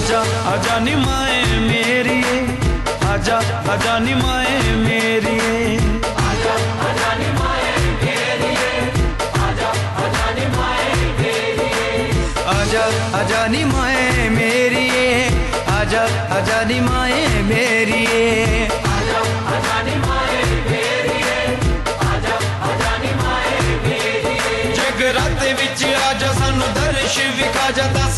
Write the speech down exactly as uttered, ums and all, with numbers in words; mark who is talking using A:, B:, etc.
A: आजा आजा नी माए मेरी, आजा आजा नी माए मेरी,
B: आजा आजा नी माए मेरी, आजा आजा नी माए मेरी,
A: आजा आजा नी माए मेरी, आजा आजा नी माए मेरी,
B: आजा आजा नी माए मेरी, आजा आजा नी माए मेरी।
A: जगराते विच आजा सानू दर्श विखा जा, दस